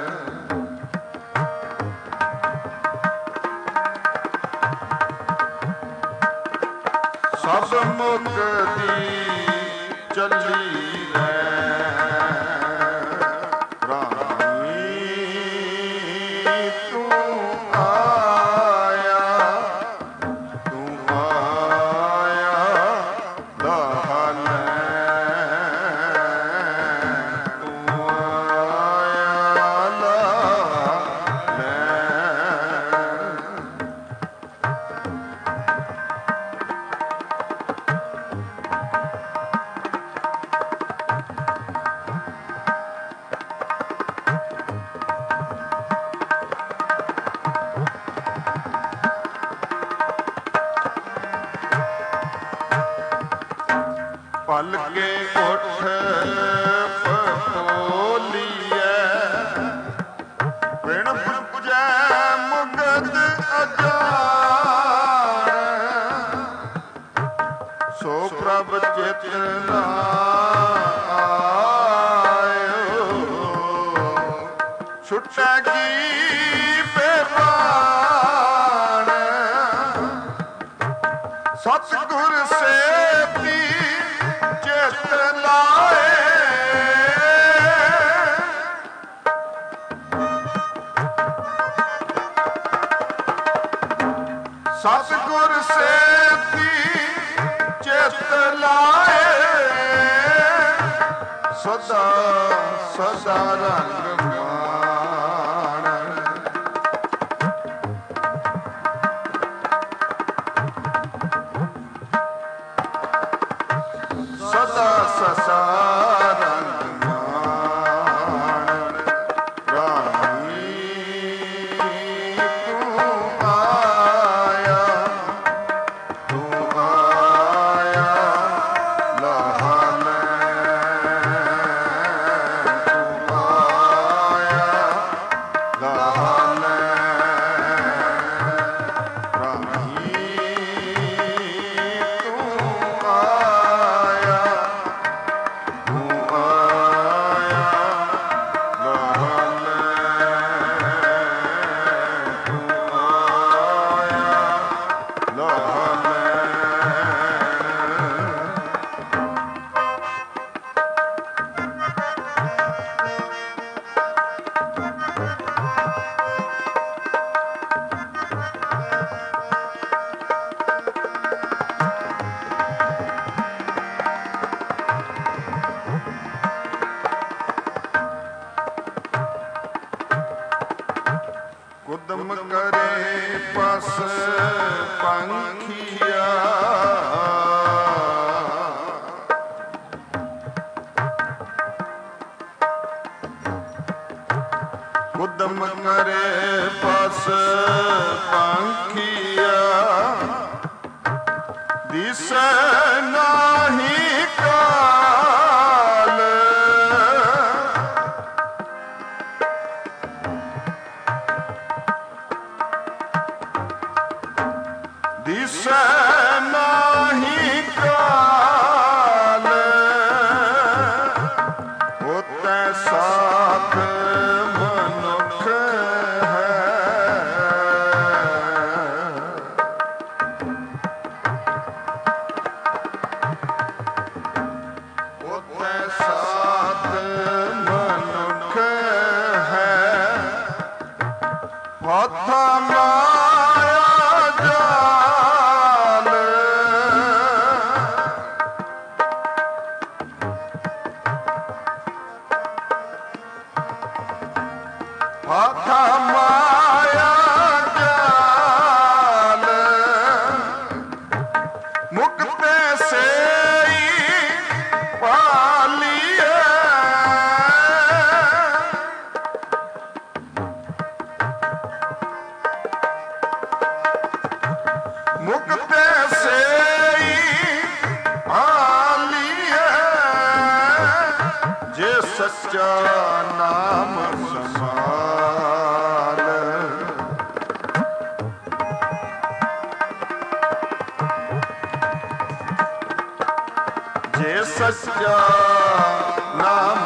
ਸਭ ਮੁਕਦੀ ਚੱਲੀ ਲੈਣ ਰਾਣੀ ਤੂੰ ਆਇਆ ਤੂੰ ਆਇਆ ਲਾਹਾ ਲੈਣ ਤੂੰ ਆਇਆ ਲਾਹਾ ਲੈਣ ਪਲ ਕੇ ਉੱਠ ਪਟੋਲੀਐ ਬਿਨ ਪੁੱਜੈ ਮੁਗਦ ਅਜਾਣ ਸੋ ਪ੍ਰਭ ਚਿਤ ਨਾ ਆਇਓ ਛੁਟੈਗੀ ਬੇਬਾਨ ਸਤਿਗੁਰ ਸੇਤੀ ਚਿਤ ਲਾਏ ਸਤਿਗੁਰ ਸੇਤੀ ਚਿਤ ਲਾਏ ਸਦਾ ਸਦਾ ਰੰਗ ਮਾਣ ਸਦਾ ਸਦਾ ਰੰਗ ਮਾਣ ਰਾਣੀ ਤੂੰ ਆਇਆ ਤੂੰ ਆਇਆ ਲਾਹਾ ਲੈਣ ਤੂੰ ਆਇਆ ਪਸ ਪੰਖੀਆ ਉਦਮ ਕਰੇ ਪਸ ਪੰਖੀਆ ਦਿਸੈ ਨਾਹੀ ਕਾਲ ਦਿਸੈ ਨਾਹੀ ਕਾਲ ਹੋਤੈ ਸਾਖ ਮਨੁੱਖ ਹੈ ਹੋਤੈ ਸਾਖ ਮਨੁੱਖ ਹੈ ਹੱਥ ਹੱਥ ਮਾਇਆ ਜਾਲ ਮੁਕਤੇ ਸੇਈ ਪਾਲੀਏ ਮੁਕਤੇ ਸੇਈ ਪਾਲੀਏ ਜੇ ਸੱਚਾ ਨਾਮ ਸਮਾਲ ਜੇ ਸੱਚਾ ਨਾਮ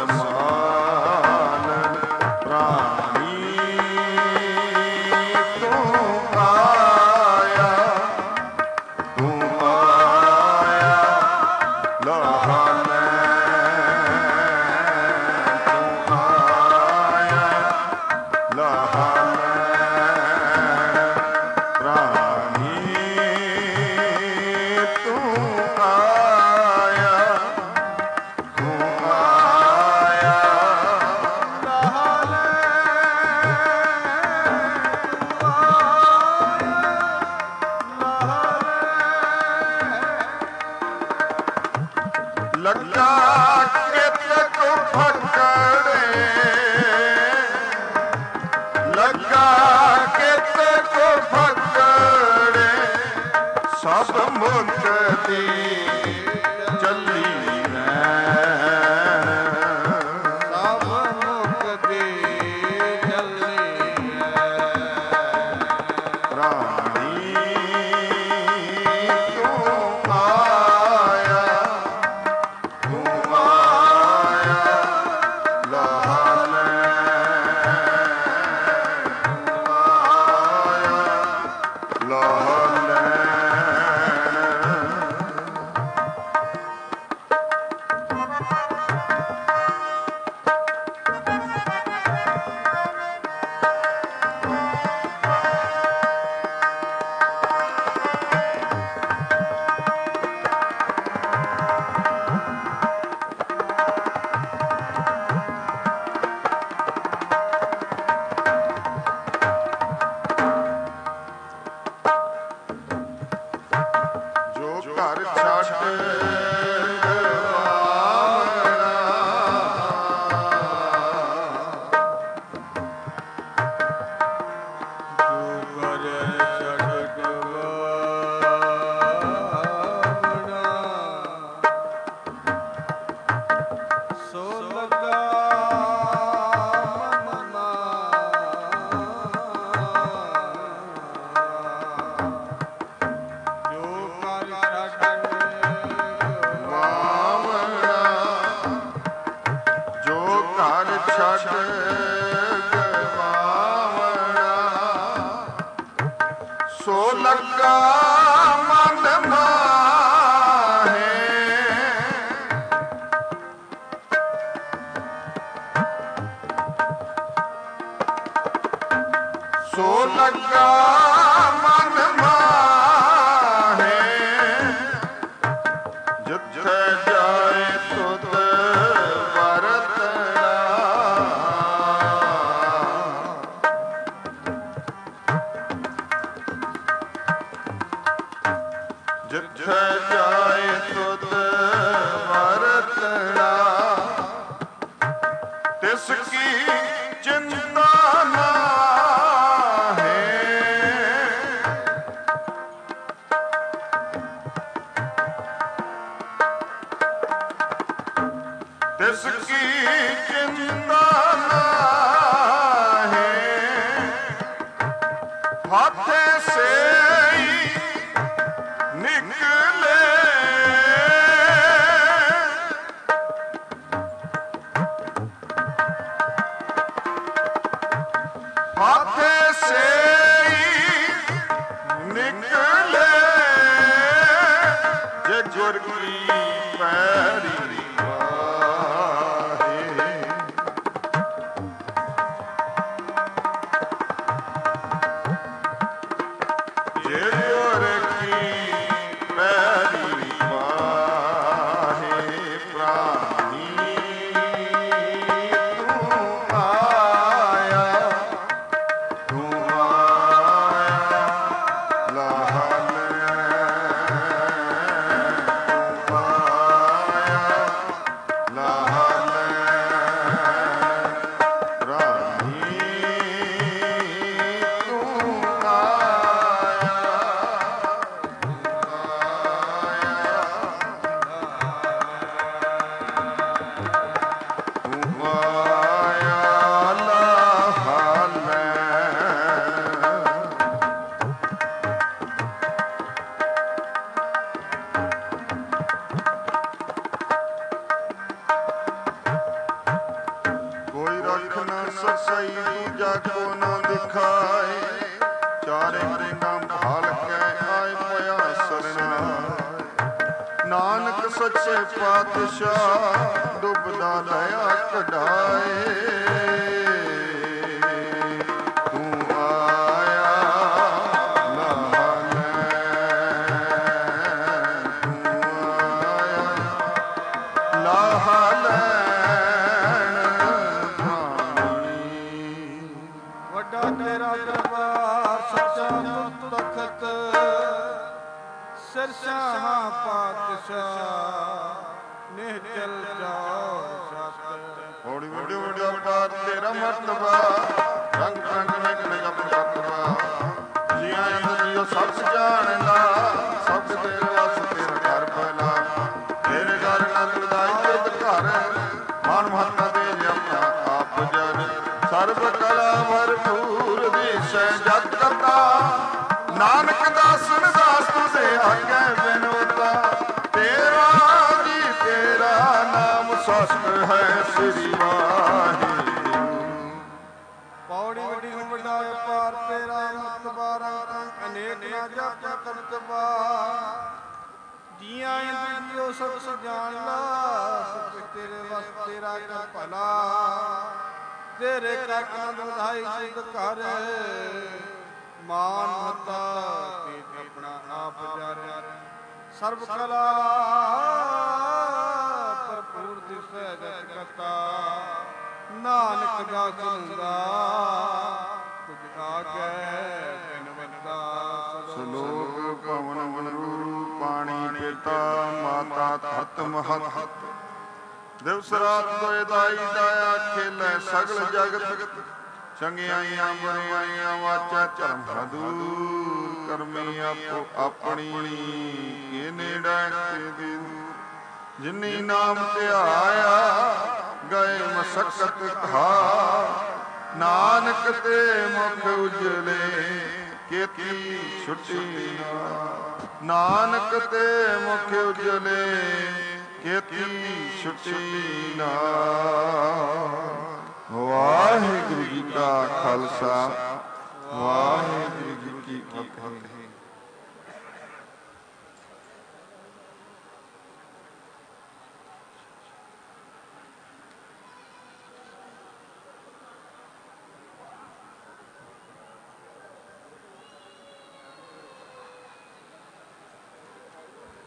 ਸਮਾਲ ਪ੍ਰਾਣੀ ਤੂੰ ਆਇਆ ਤੂੰ ਆਇਆ ਲਹਾ ਲੱਗਾ ਕਿਤਕ ਫਕੜੇ ਲੱਗਾ ਕਿਤਕ ਫਕੜੇ ਸਭ ਮੁਕਤੀ ਚੱਲੀ ਸਭ ਮੁਕਤੀ ਚੱਲੀ ਪ੍ਰਾਣੀ ਤੂੰ ਆਇਆ ਤੂੰ ਆਇਆ ਲਹਾ ਲੈ ਤੂੰ ਆਇਆ ਲਹਾ ਲੈ ਘਰ ਛੱਡ ਘਰ ਛੱਡ ਗਵਾਵਣਾ ਸੋ ਲੱਗਾ ਮਨ ਮਾਹੇ ਸੋ ਲੱਗਾ ਮਨ ਮਾਹੇ ਜਿੱਥੇ ਜਾਏ ਤੁਧ ਜਿੱਥੇ ਜਾਏ ਤੁਧ ਵਰਤਣਾ ਤਿਸ ਕੀ ਚਿੰਤਾ ਨਾ तिस की चिंता नाहे हाथे से निकले हाथे से निकले जे गुर की पैरी ਨਾਨਕ ਸੱਚੇ ਪਾਤਸ਼ਾਹ ਡੁੱਬਦਾ ਦਇਆ ਕਢਾਏ ਤੂੰ ਆਇਆ ਲਾਹ ਲੈਣ ਤੂੰ ਆਇਆ ਲਾਹ ਲੈਣ ਪ੍ਰਾਣੀ ਵੱਡਾ ਤੇਰਾ ਦਰਬਾਰ ਸੱਚਾ ਤੁਧ ਤਖਤ ਸਰਸਾਹ ਪਾਤਸ਼ਾਹ ਨਿਹਚਲ ਜਾਓ ਸਤ ਹੋੜੀ ਵੱਡੀ ਵੱਡਾ ਪਾਰ ਤੇਰਾ ਮਰਤਬਾ ਰੰਗ ਰੰਗ ਨਿਕ ਨਿਗਮ ਕਰਤਬਾ ਜੀਆਂ ਜੀਓ ਸਭ ਜਾਣਦਾ ਸਭ ਤੇਰੇ ਵਸ ਤੇਰਾ ਘਰ ਭਲਾ ਤੇਰੇ ਘਰ ਨੰਦ ਦਾਈ ਜਿਤ ਘਰ ਮਾਨ ਮਹੱਤਾ ਦੇ ਆਪਣਾ ਆਪ ਜਨ ਸਰਬ ਕਲਾ ਭਰਪੂਰ ਵਿਸ਼ੈ ਜਤ ਕਰਤਾ ਨਾਨਕ ਦਾਸਨ ਦਾਸ ਤੁਝੇ ਆਗੇ ਬਿਨੋਤਾ ਤੇਰਾ ਜੀ ਤੇਰਾ ਨਾਮ ਸਸਤ ਹੈ ਸ੍ਰੀ ਵਾਹਿਗੁਰੂ ਪੌੜੀ ਵੱਡੀ ਵੱਡਾ ਪਾਰ ਤੇਰਾ ਮਤਬਾ ਰੰਗ ਅਨੇਕ ਨਾ ਜਪ ਕਰਤਬਾ ਜੀਆਂ ਇੰਦਰੀਓ ਸਭ ਜਾਣ ਲਾ ਸਭ ਤੇਰੇ ਵਸ ਤੇਰਾ ਕਰ ਭਲਾ ਤੇਰੇ ਕਰ ਆਨੰਦ ਵਧਾਈ ਸੁਧ ਘਰ ਮਾਨ ਮਹੱਤਾ ਤੇ ਆਪਣਾ ਆਪ ਜਾਰਿਆ ਸਰਬ ਕਲਾ ਭਰਪੂਰ ਦਿਸੈ ਜਤ ਕਰਤਾ ਨਾਨਕ ਦਾ ਸੁਣਦਾ ਤੁਝ ਆਗੇ ਬਿਨਵੰਦਾ ਸ਼ਲੋਕ ਪਵਨ ਗੁਰੂ ਪਾਣੀ ਪਿਤਾ ਮਾਤਾ ਧਰਤ ਮਹਤ ਦਿਵਸ ਰਾਤ ਦੋਇ ਦਾਈ ਦਾਇਆ ਖੇਲੇ ਸਗਲ ਜਗਤ ਚੰਗਿਆਈਆਂ ਬੁਰਾਈਆਂ ਵਾਚਾ ਧਰਮ ਦੂਰ ਕਰਮੀ ਆਪੋ ਆਪਣੀ ਇਹ ਨੇੜੇ ਤੇ ਜਿਨੀ ਨਾਮ ਧਿਆਇਆ ਗਏ ਮਸਕਤ ਖਾ ਨਾਨਕ ਤੇ ਮੁਖ ਉਜਲੇ ਕੀਤੀ ਛੁੱਟੀ ਨਾਨਕ ਤੇ ਮੁਖ ਉਜਲੇ ਕੀਤੀ ਛੁੱਟੀ ਨਾ ਵਾਹਿਗੁਰੂ ਜੀ ਕਾ ਖਾਲਸਾ ਵਾਹਿਗੁਰੂ ਜੀ ਕੀ ਫਤਿਹ।